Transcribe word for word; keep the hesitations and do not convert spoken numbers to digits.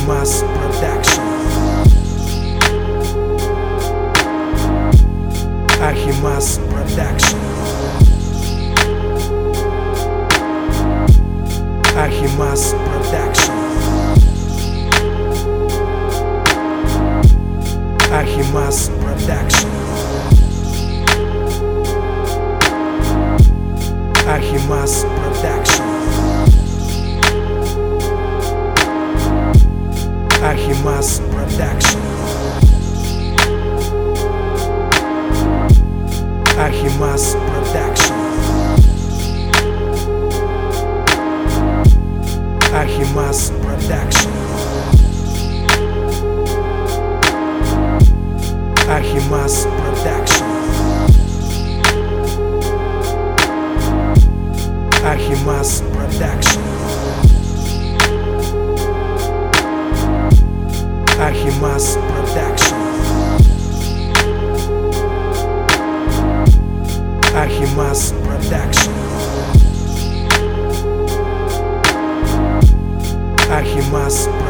Ahimas Production. Ahimas Production. Ahimas Production. Ahimas Production. Ahimas Production. Ahimas Production. Ahimas Production. Ahimas Production. Ahimas Production. Ahimas Production. Ahimas Production. Ahimas Production. Ahimas